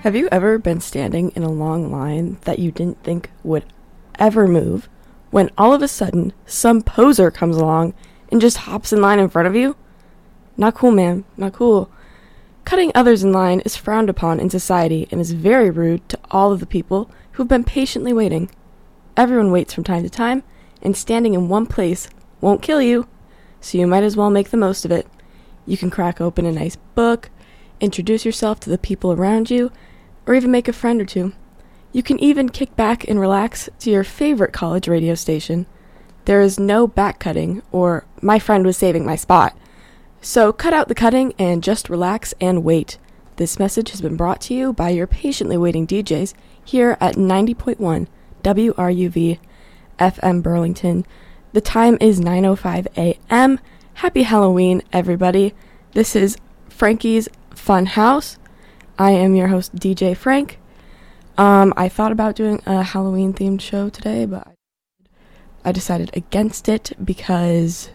Have you ever been standing in a long line that you didn't think would ever move, when all of a sudden some poser comes along and just hops in line in front of you? Not cool, man. Not cool. Cutting others in line is frowned upon in society and is very rude to all of the people who've been patiently waiting. Everyone waits from time to time, and standing in one place won't kill you, so you might as well make the most of it. You can crack open a nice book, introduce yourself to the people around you, or even make a friend or two. You can even kick back and relax to your favorite college radio station. There is no back cutting or my friend was saving my spot. So cut out the cutting and just relax and wait. This message has been brought to you by your patiently waiting DJs here at 90.1 WRUV FM Burlington. The time is 9:05 a.m. Happy Halloween, everybody. This is Frankie's Fun House. I am your host, DJ Frank. I thought about doing a Halloween-themed show today, but I decided against it because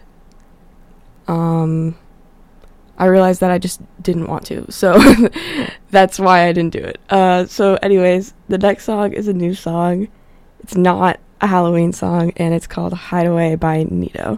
I realized that I just didn't want to. So that's why I didn't do it. So anyways, the next song is a new song. It's not a Halloween song, and it's called Hideaway by Nito.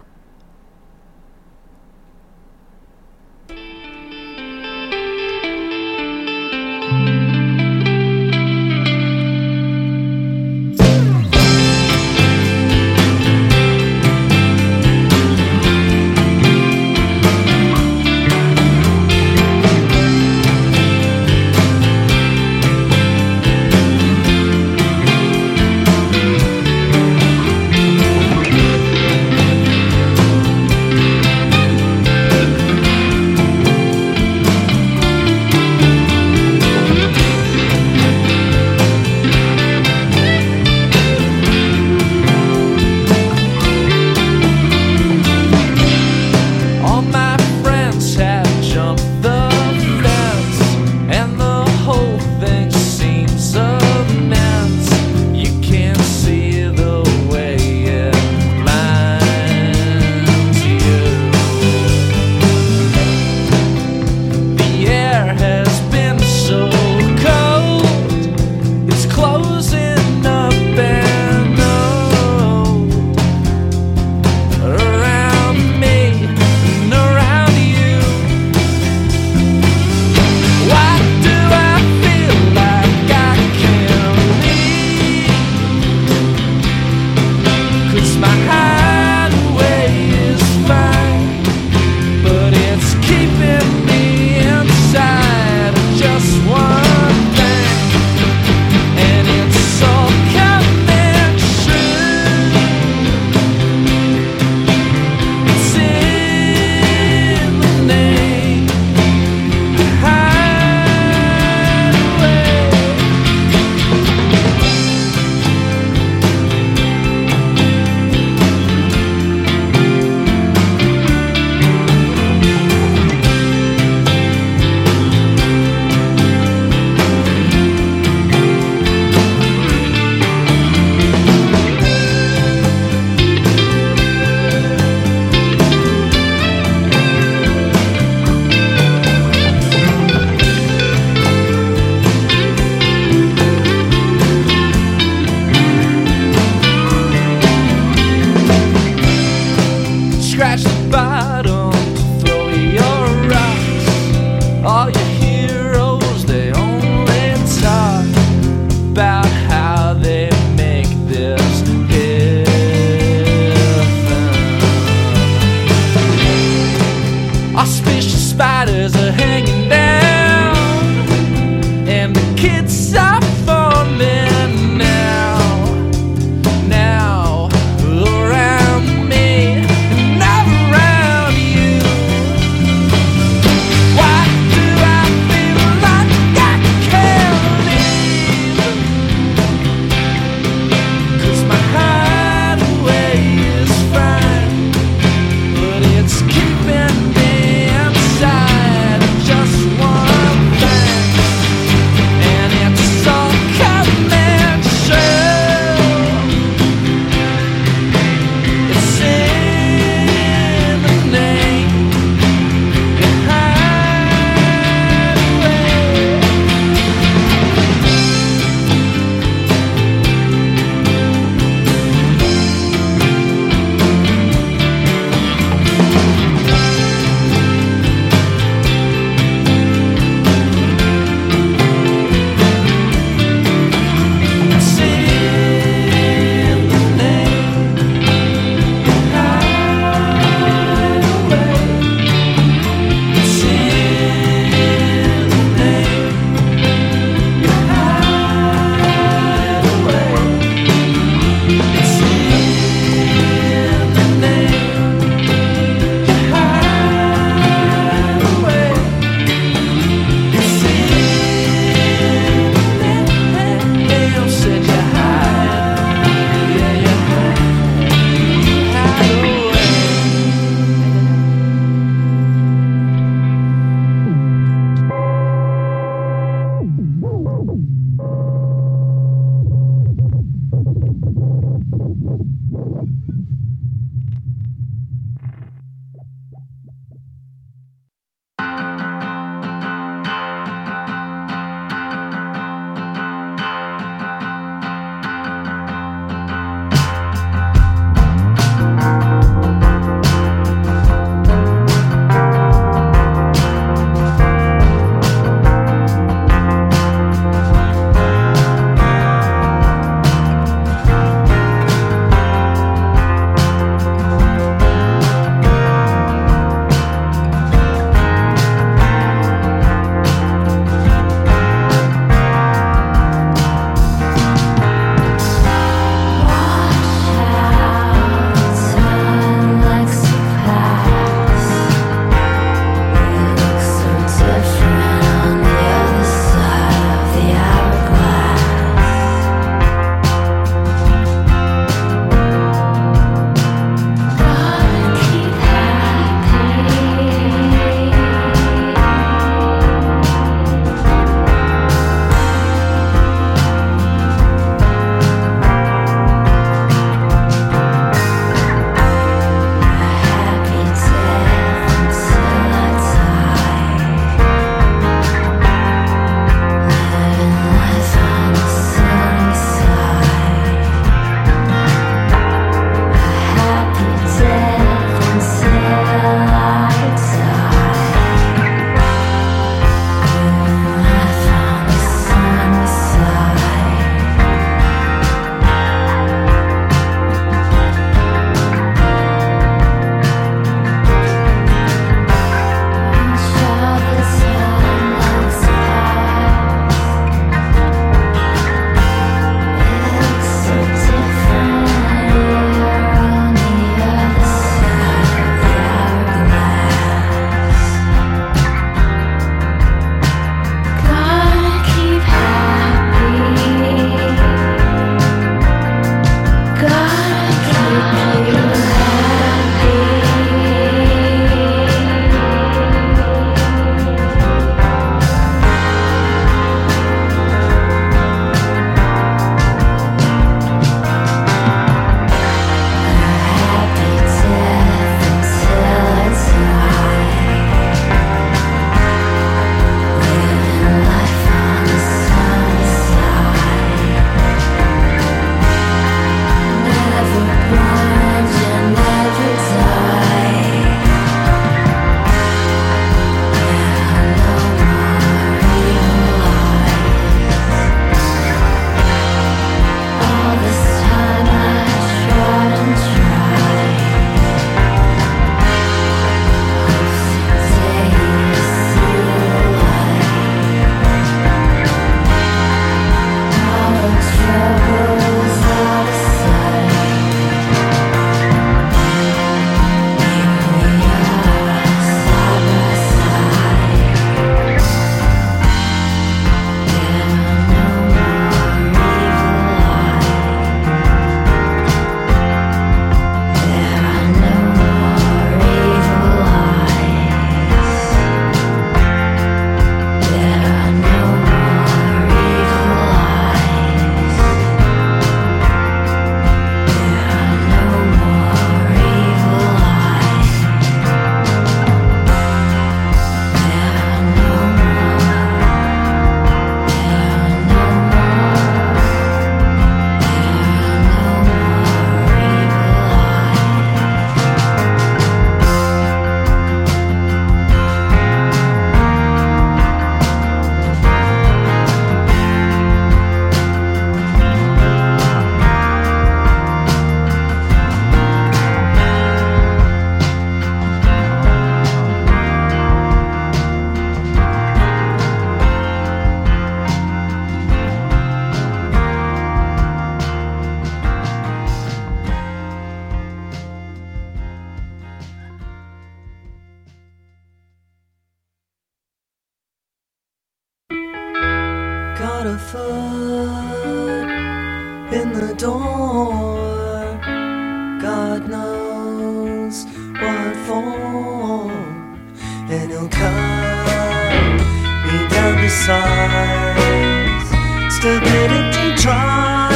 the door. God knows what for, and he'll cut me down to size. Stupidity tries.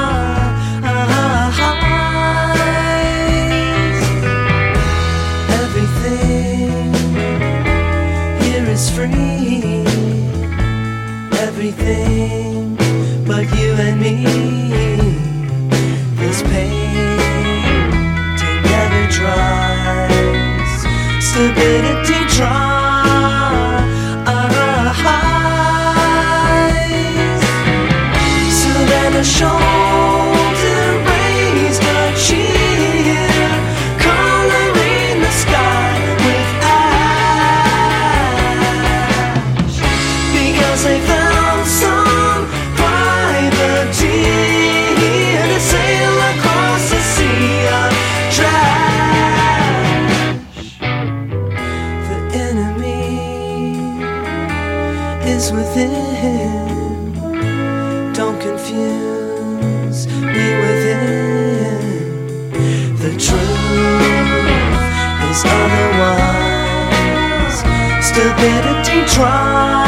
Everything here is free. Everything but you and me. This pain together dries. Stupidity tries. So then a shoulder raised a cheer, coloring the sky with ash, because they found some privateer to sail across the sea of trash. The enemy is within. Don't confuse me with him. The truth is otherwise. Stupidity tries.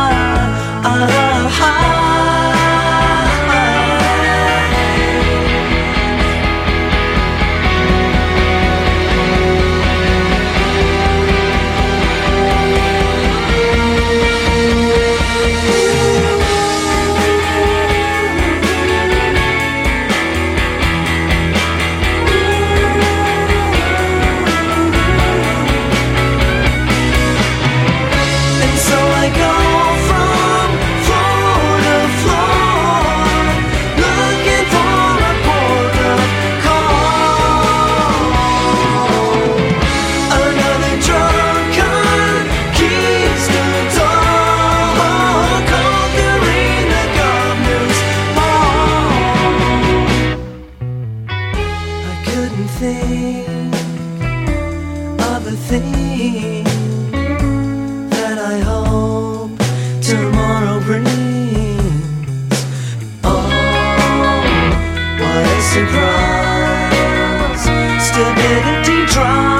Think of a thing that I hope tomorrow brings. Oh, what a surprise! Stupidity tries.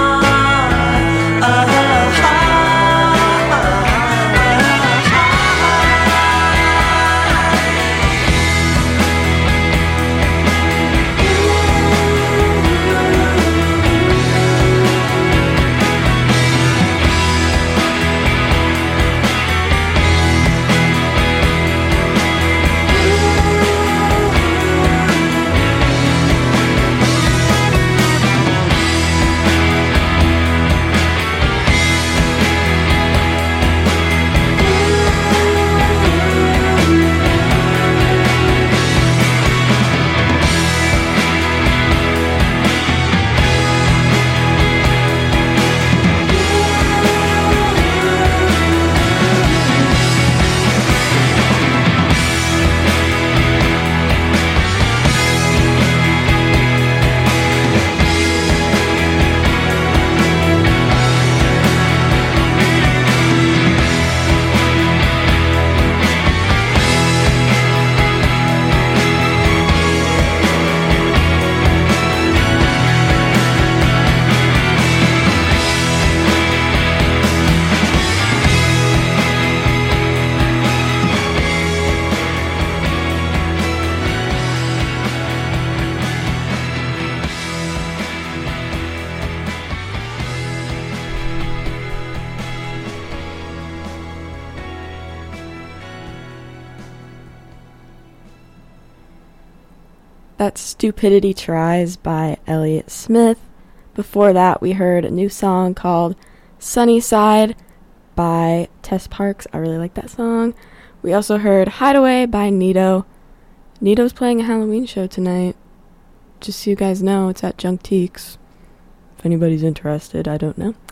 That's Stupidity Tries by Elliott Smith. Before that, we heard a new song called Sunny Side by Tess Parks. I really like that song. We also heard Hideaway by Nito. Nito's playing a Halloween show tonight. Just so you guys know, it's at Junk Teaks. If anybody's interested, I don't know.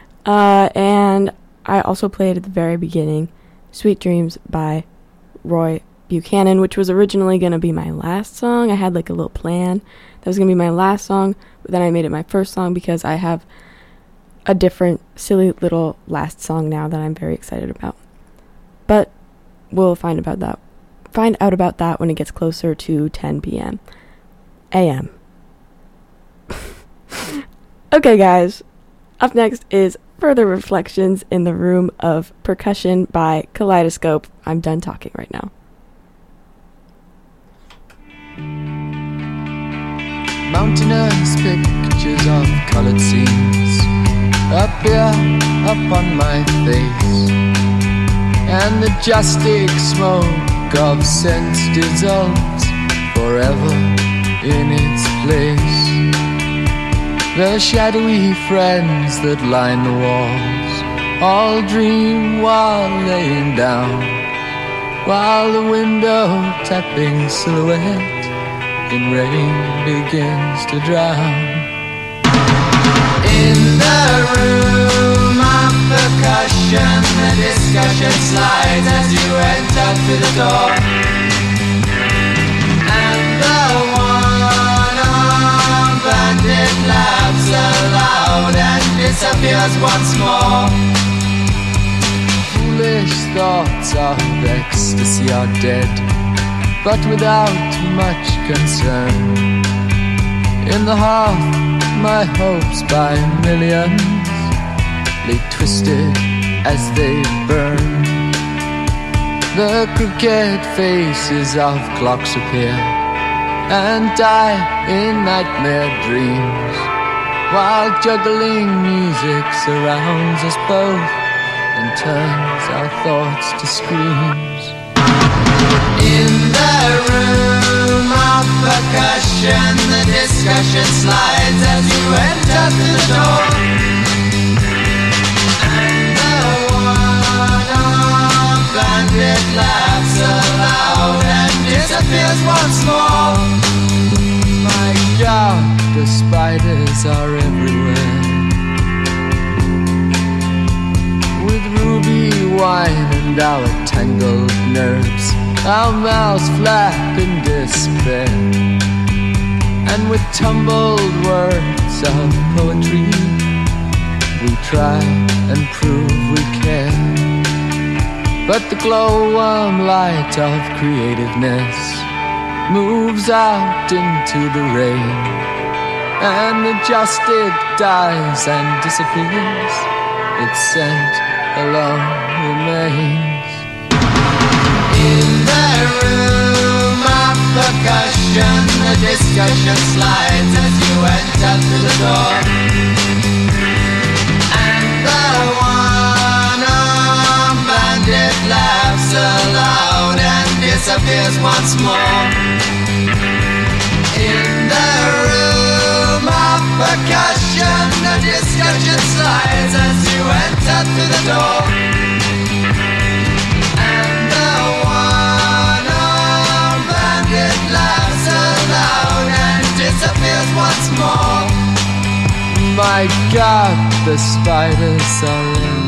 And I also played at the very beginning Sweet Dreams by Roy Buchanan, which was originally going to be my last song. I had like a little plan that was going to be my last song, but then I made it my first song because I have a different silly little last song now that I'm very excited about. But we'll find out about that when it gets closer to 10 p.m. a.m. Okay, guys. Up next is Further Reflections in the Room of Percussion by Kaleidoscope. I'm done talking right now. Mountainous pictures of colored scenes appear upon my face, and the majestic smoke of scents dissolves forever in its place. The shadowy friends that line the walls all dream while laying down, while the window tapping silhouette in rain begins to drown. In the room of percussion, the discussion slides as you enter through the door, and the one-armed bandit laughs aloud and disappears once more. Foolish thoughts of ecstasy are dead, but without much concern. In the hearth, my hopes by millions lay twisted as they burn. The crooked faces of clocks appear and die in nightmare dreams, while juggling music surrounds us both and turns our thoughts to screams. In the room of percussion, the discussion slides as you enter through the door, and the one-armed bandit laughs aloud and disappears once more. My God, the spiders are everywhere, with ruby wine and our tangled nerves, our mouths flap in despair, and with tumbled words of poetry we try and prove we care. But the glowworm light of creativeness moves out into the rain, and the majestic dies and disappears, its scent alone remains. In the room of percussion, the discussion slides as you enter through the door, and the one-armed bandit laughs aloud and disappears once more. In the room of percussion, the discussion slides as you enter through the door, and the one-armed bandit laughs aloud and disappears once more. My God, the spiders are everywhere.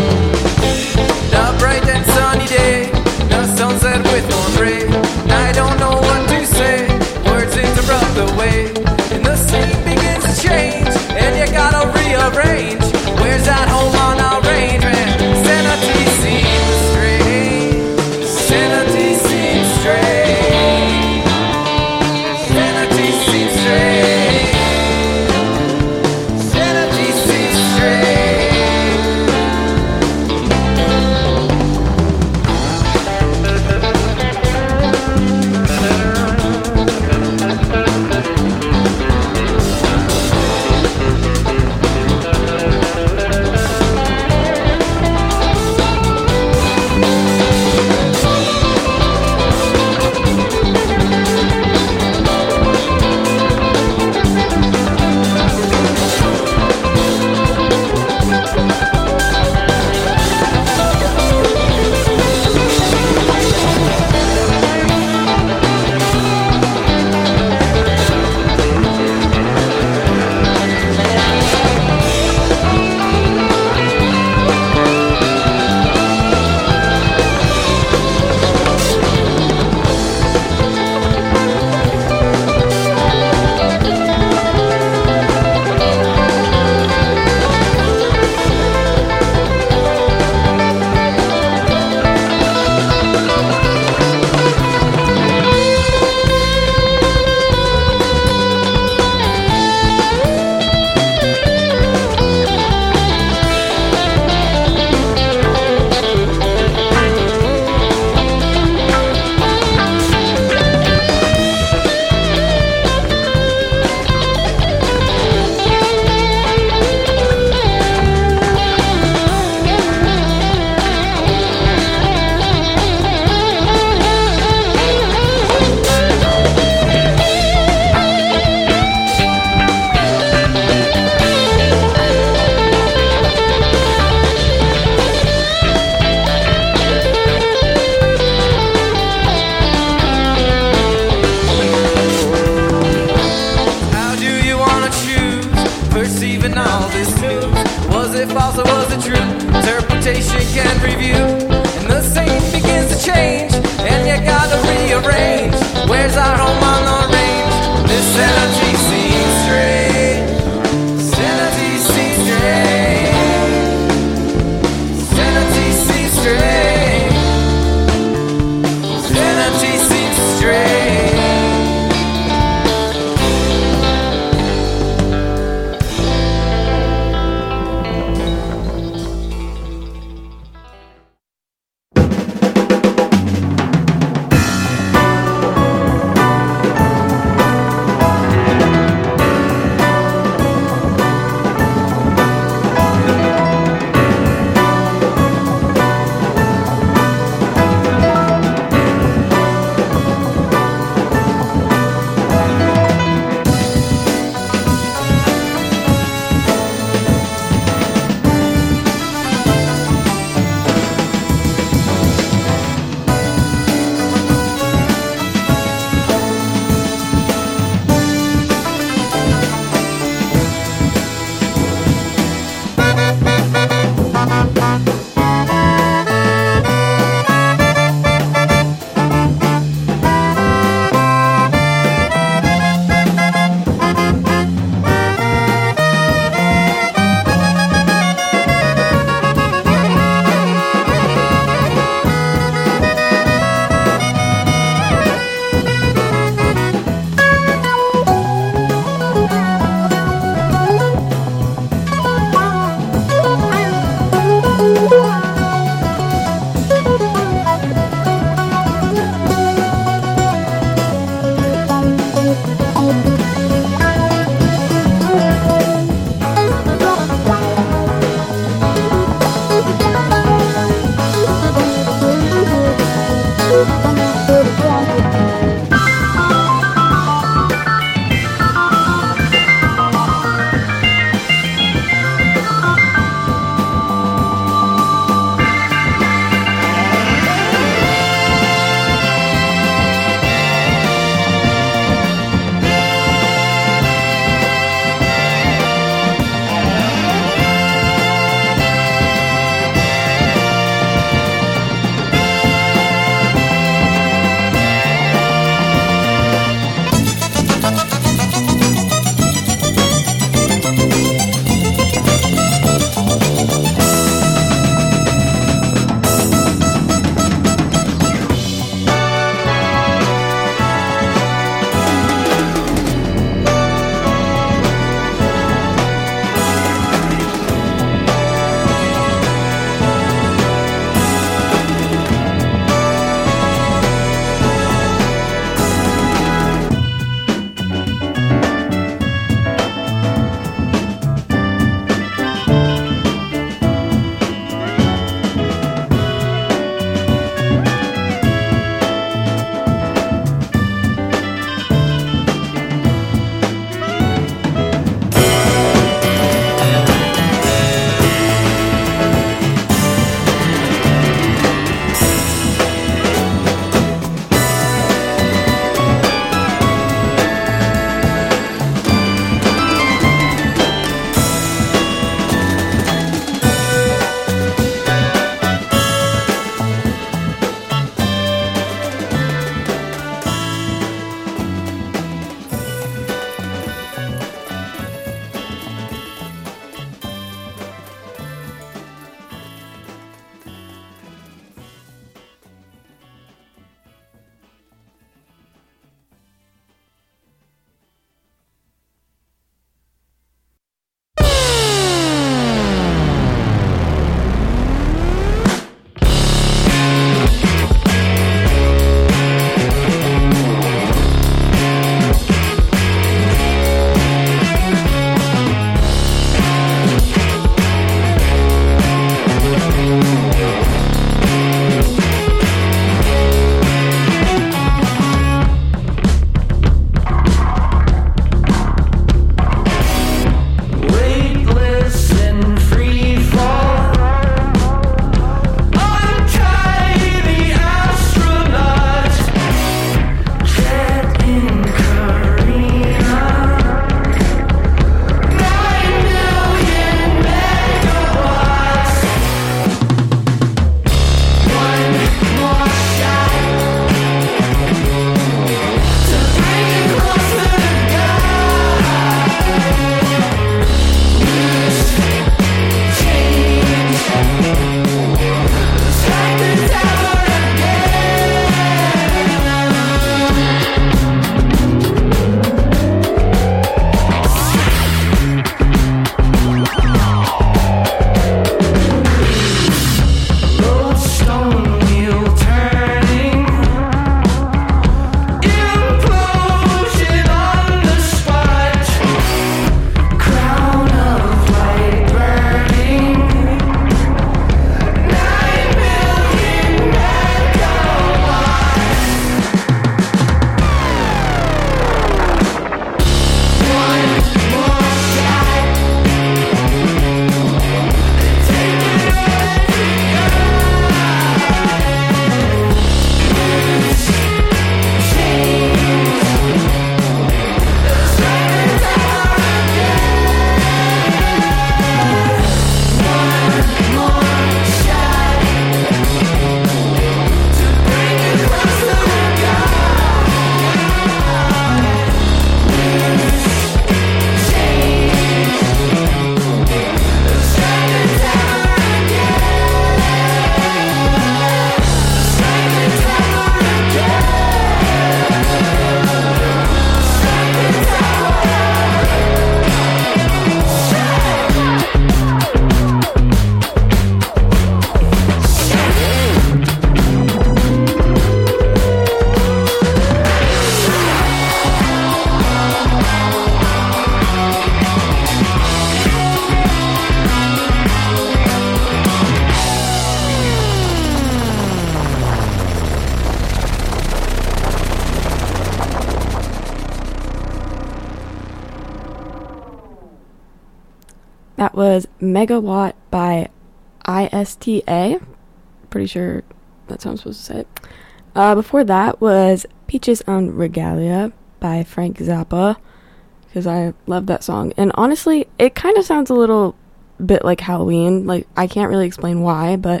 That was Megawatt by ISTA. Pretty sure that's how I'm supposed to say it. Before that was Peaches on Regalia by Frank Zappa, because I love that song. And honestly, it kind of sounds a little bit like Halloween. Like, I can't really explain why, but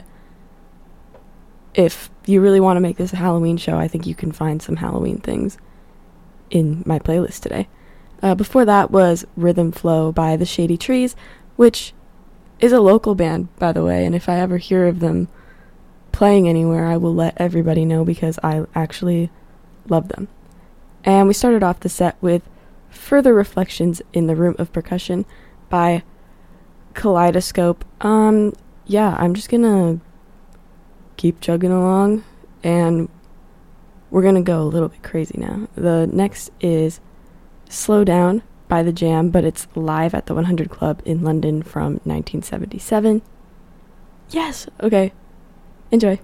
if you really want to make this a Halloween show, I think you can find some Halloween things in my playlist today. Before that was Rhythm Flow by The Shady Trees, which is a local band, by the way, and if I ever hear of them playing anywhere, I will let everybody know because I actually love them. And we started off the set with Further Reflections in the Room of Percussion by Kaleidoscope. Yeah, I'm just gonna keep chugging along, and we're gonna go a little bit crazy now. The next is Slow Down by The Jam, but it's live at the 100 Club in London from 1977. Yes, okay. Enjoy.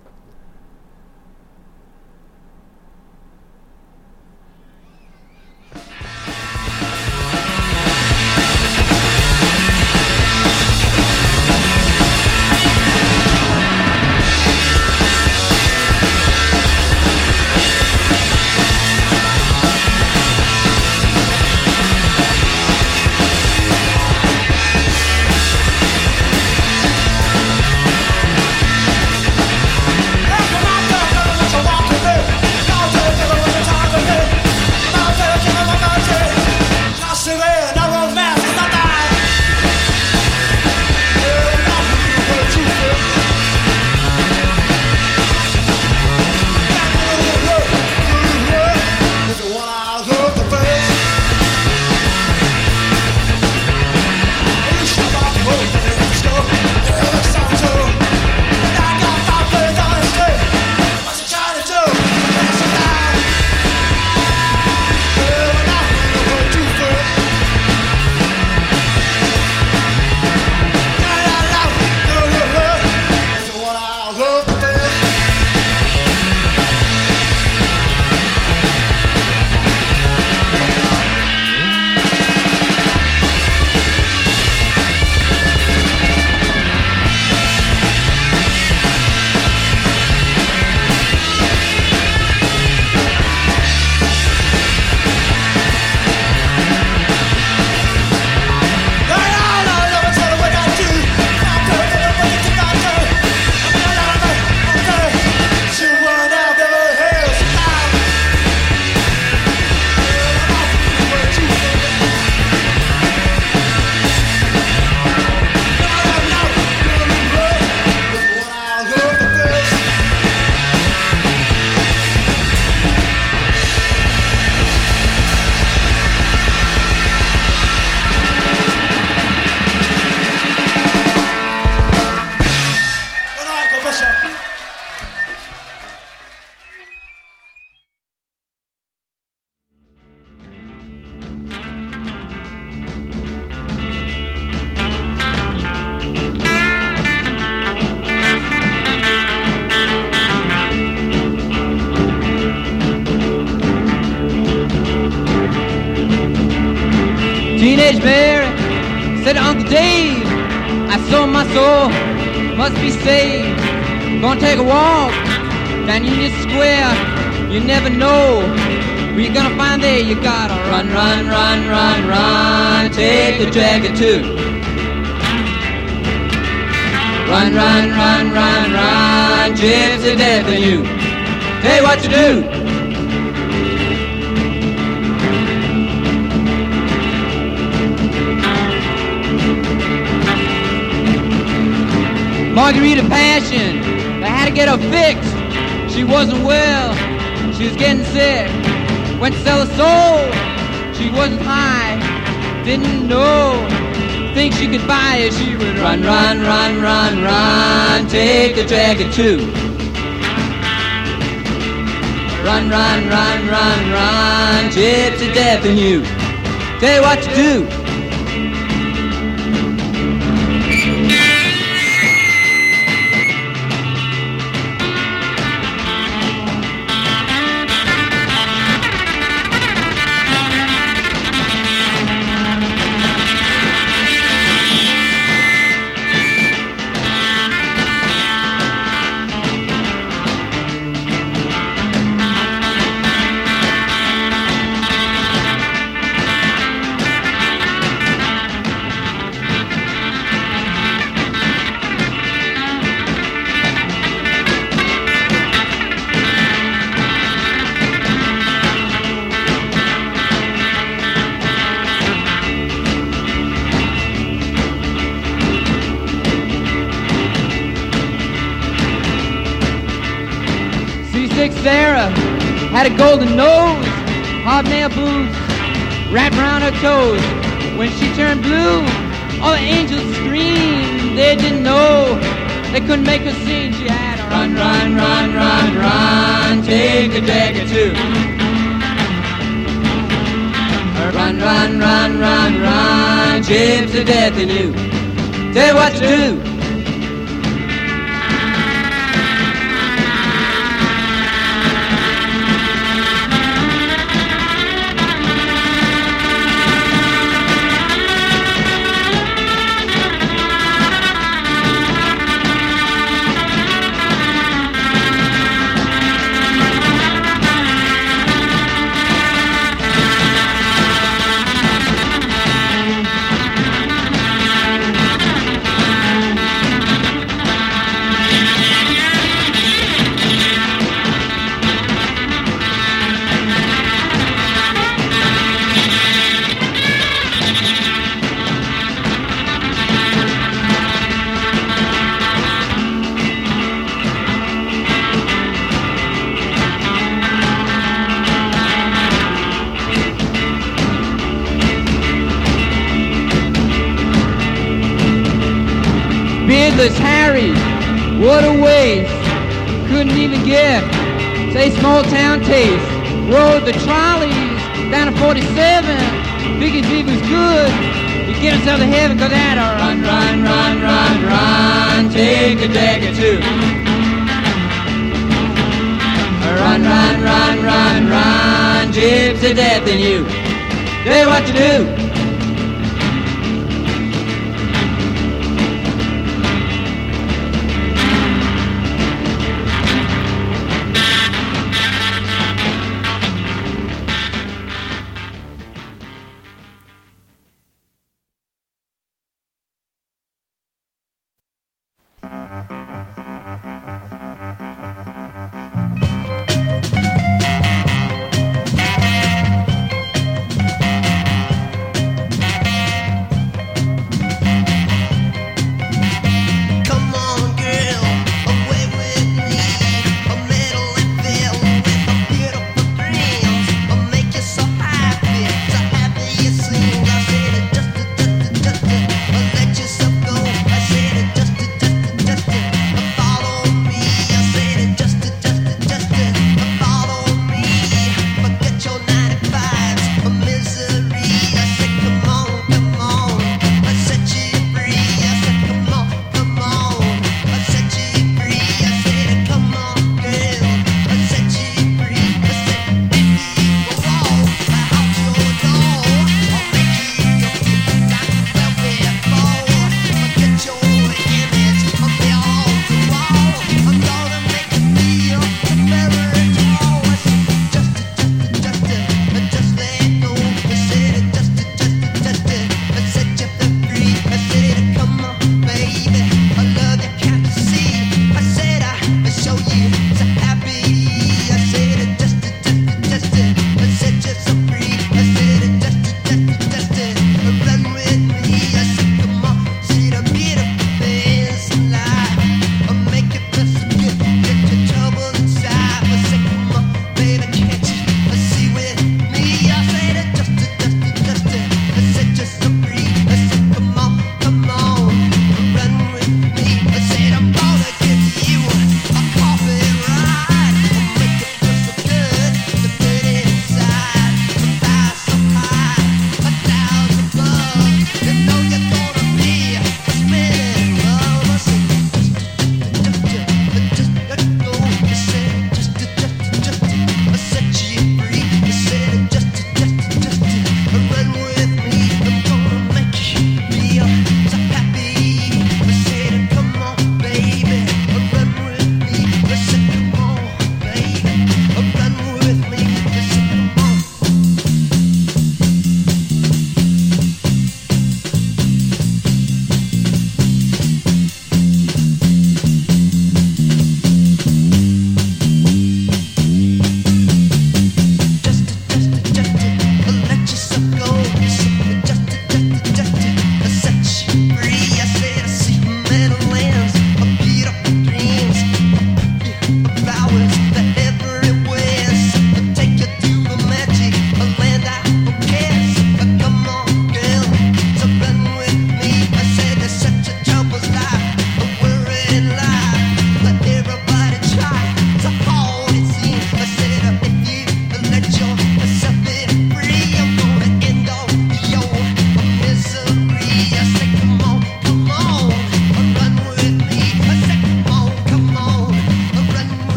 Teenage Mary said to Uncle Dave, I sold my soul, must be saved. Gonna take a walk down Union Square. You never know where you're gonna find there. You gotta run, run, run, run, run. Take the jacket too. Run, run, run, run, run. Gypsy death in you. Tell you what to do. Margarita Passion, they had to get her fixed. She wasn't well, she was getting sick. Went to sell her soul, she wasn't high. Didn't know, think she could buy it. She would run, run, run, run, run. Take the jacket too. Run, run, run, run, run. Gypsy death in you. Tell you what to do. Sweepstick Sarah had a golden nose, hobnail boots wrapped around her toes. When she turned blue, all the angels screamed. They didn't know, they couldn't make her sing. She had a run, run, run, run, run, take a deck or two. Run, run, run, run, run, chips to death in you. Tell you what to do. Beardless Harry, what a waste. Couldn't even get, say, small town taste. Rode the trolleys down to 47. Figured if he was good, he'd get himself to heaven. Cause that run, run, run, run, run, take a deck or two. Run, run, run, run, run, gypsy death in you. Tell you what to do.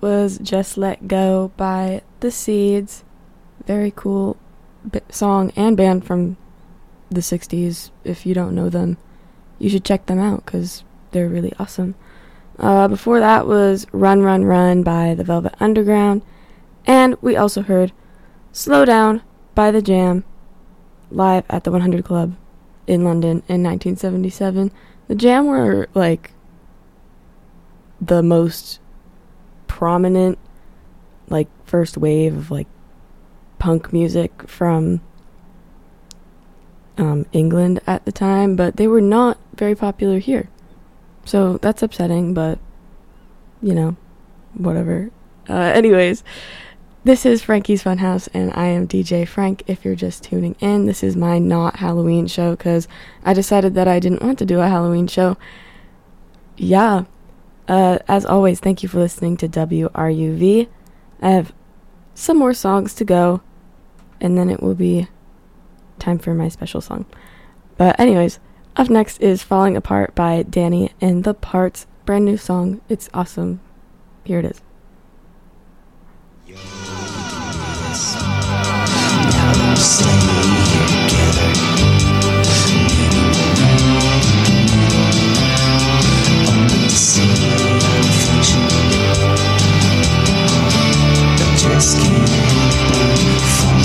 that was Just Let Go by The Seeds. Very cool song and band from the 60s. If you don't know them, you should check them out because they're really awesome. Before that was Run, Run, Run by the Velvet Underground. And we also heard Slow Down by The Jam live at the 100 Club in London in 1977. The Jam were like the most prominent like first wave of like punk music from England at the time, but they were not very popular here. So that's upsetting, but you know, whatever. Anyways, this is Frankie's Funhouse, and I am DJ Frank. If you're just tuning in, this is my not Halloween show because I decided that I didn't want to do a Halloween show. Yeah. As always, thank you for listening to WRUV. I have some more songs to go, and then it will be time for my special song. But anyways, up next is Falling Apart by Danny and the Parts. Brand new song. It's awesome. Here it is. Just can't fall.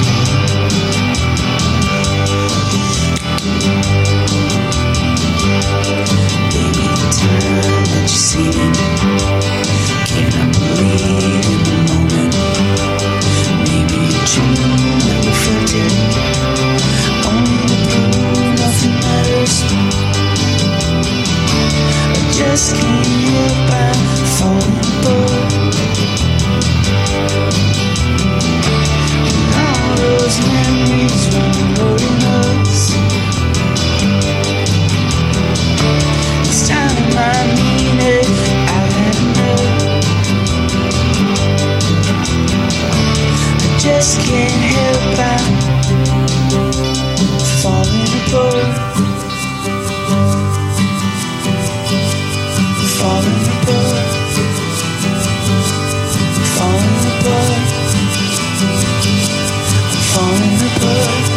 Baby, the time that you see me, cannot believe in the moment. Maybe a dream that we felt it, only to prove nothing matters. I just can't help but falling apart. All those memories run holding us. This time I mean it, I've had enough. I just can't help but falling apart. Falling apart. Falling apart. Falling apart.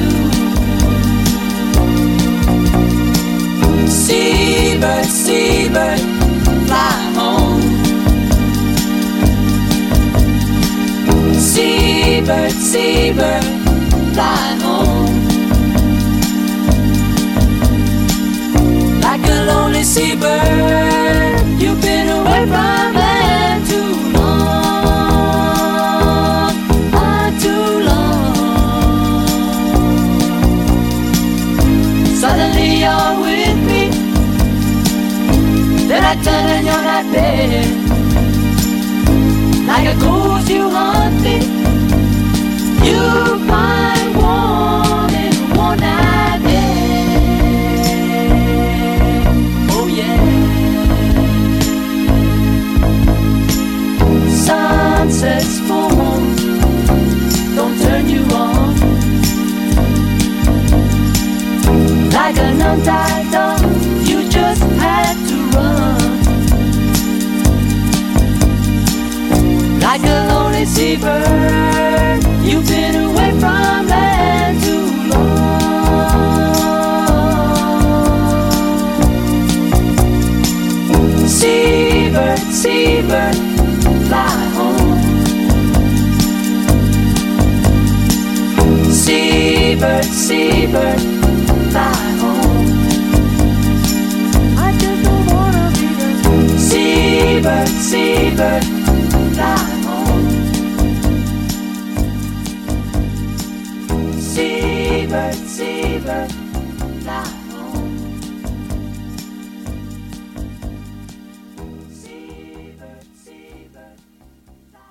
See Seabird, seabird, fly home. Like a lonely seabird, you've been away from land too long, too long. Suddenly you're with me, then I turn and you're not there. Like a ghost you haunt me, you find warm in one night air. Oh yeah. Sunsets form, don't turn you on. Like an untied dog, you just had to run. Like a lonely seabird, you've been away from land too long. Seabird, seabird, fly home. Seabird, seabird, fly home. I just don't wanna be there. Seabird, seabird, fly home. Seabird, seabird, fly home. Seabird, seabird, fly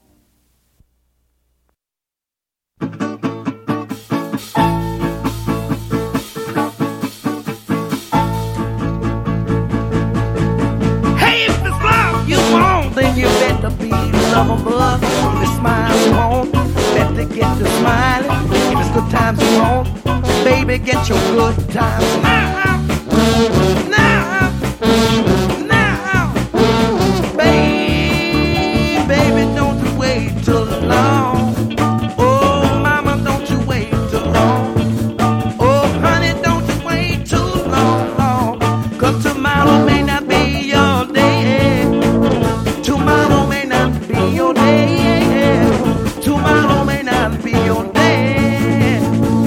Hey, if it's love you want, then you better be lovable. If it's smile you want, better get to smiling. If it's good times you want, baby, get your good times now. Now, now, baby, don't you wait too long. Oh, mama, don't you wait too long. Oh, honey, don't you wait too long. 'Cause tomorrow may not be your day. Tomorrow may not be your day. Tomorrow may not be your day.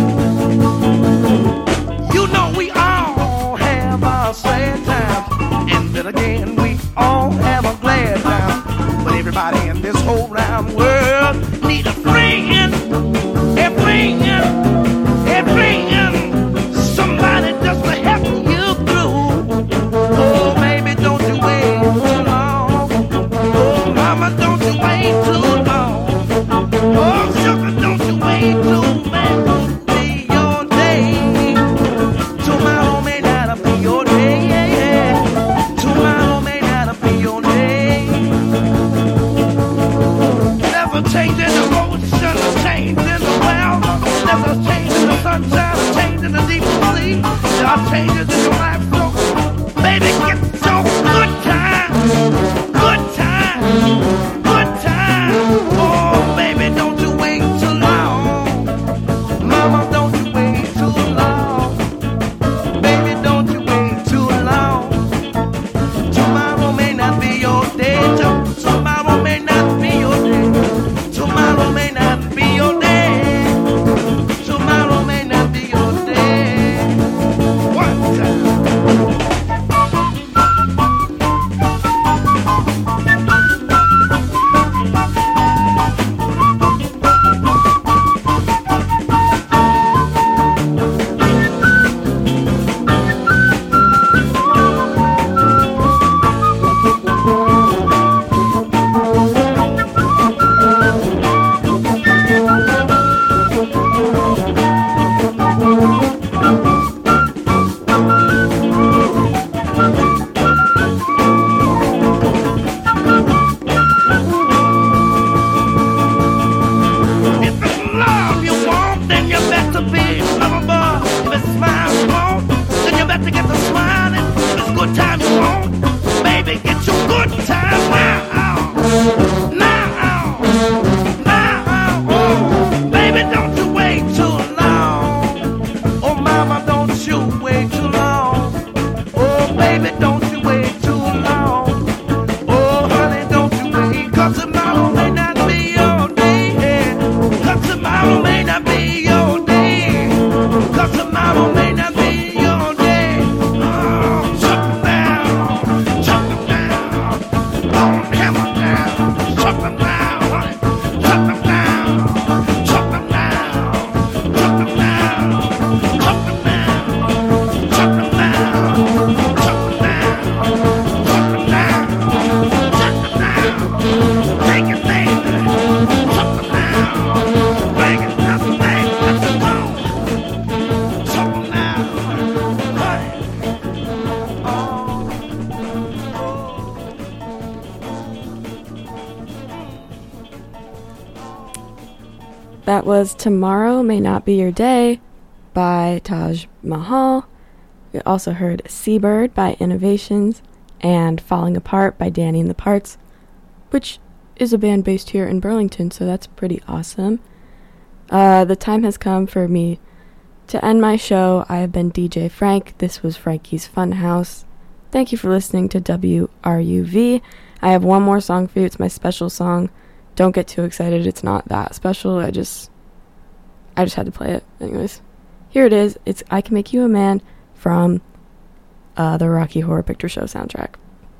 You know we all have our sad times, and then again we all have a glad time. But everybody in this whole round world need a friend, a friend, a friend, somebody just to help you through. Oh, baby, don't you wait too long. Oh, mama, don't you wait too long. Oh, sugar, don't you wait too long. Be your day. Tomorrow may not be your day. Tomorrow may not be your day. There's a change in the ocean, a change in the weather. There's a change in the sunshine, a change in the deep sea. There are changes in your life, so baby, get your good time, good time, good time. Oh, baby, don't you wait too long. Mama, don't you wait too long. Baby, don't you wait too long. Tomorrow may not be your day. Tomorrow may not be your day. Tomorrow may not be your day. Tomorrow may not be your day. One time. If it's love you want, then you better be lovable. If it's smile you want, then you better get to smiling. If it's good time you want, baby, get your good time now. Now, now, oh, baby, don't you wait too long. Oh, mama, don't you wait too long. Oh, baby, don't you wait too long. Oh, honey, don't you wait, 'cause tomorrow may not be your day. That was Tomorrow May Not Be Your Day by Taj Mahal. We also heard Seabird by Innovations and Falling Apart by Danny and the Parts, which is a band based here in Burlington, so that's pretty awesome. The time has come for me to end my show. I have been DJ Frank. This was Frankie's Funhouse. Thank you for listening to WRUV. I have one more song for you. It's my special song. Don't get too excited. It's not that special. I just had to play it. Anyways, here it is. It's I Can Make You a Man from the Rocky Horror Picture Show soundtrack.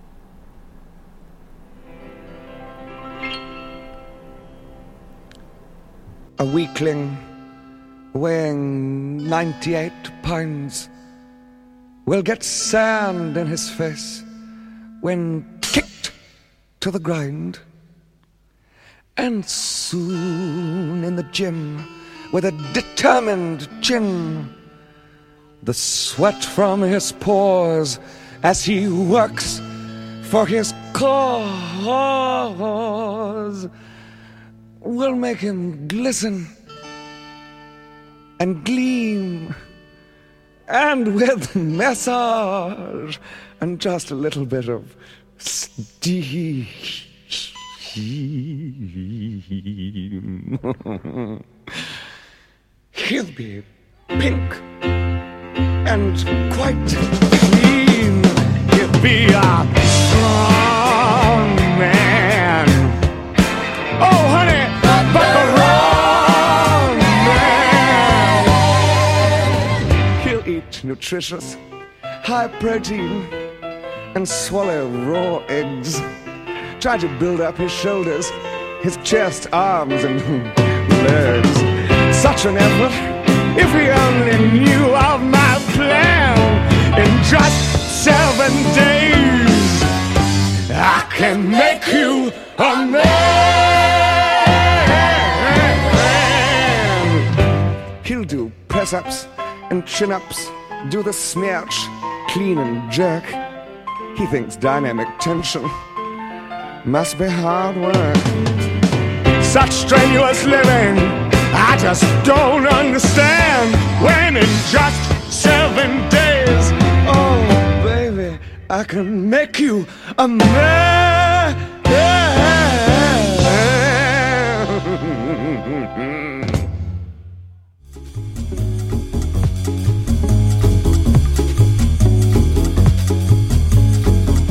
A weakling weighing 98 pounds will get sand in his face when kicked to the ground. And soon in the gym, with a determined chin, the sweat from his pores as he works for his cause will make him glisten and gleam, and with massage and just a little bit of steam, he'll be pink and quite clean. He'll be a strong man. Oh, honey, but the wrong man. He'll eat nutritious, high protein, and swallow raw eggs. Try to build up his shoulders, his chest, arms, and legs. Such an effort, if he only knew of my plan. In just 7 days, I can make you a man. He'll do press-ups and chin-ups, do the smirch, clean and jerk. He thinks dynamic tension must be hard work. Such strenuous living, I just don't understand. When in just 7 days, oh baby, I can make you a man.